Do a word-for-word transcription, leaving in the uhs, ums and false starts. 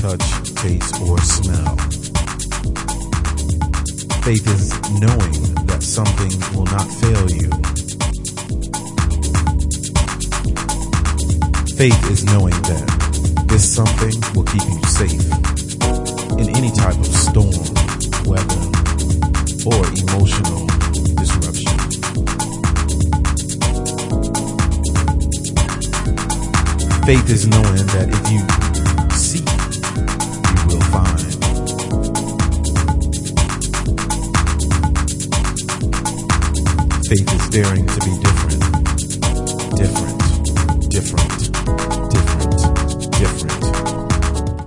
touch, taste, or smell. Faith is knowing that something will not fail you. Faith is knowing that this something will keep you safe in any type of storm, weather, or emotional disruption. Faith is knowing that if you seek, you will find. Faith is daring to be different, different, different.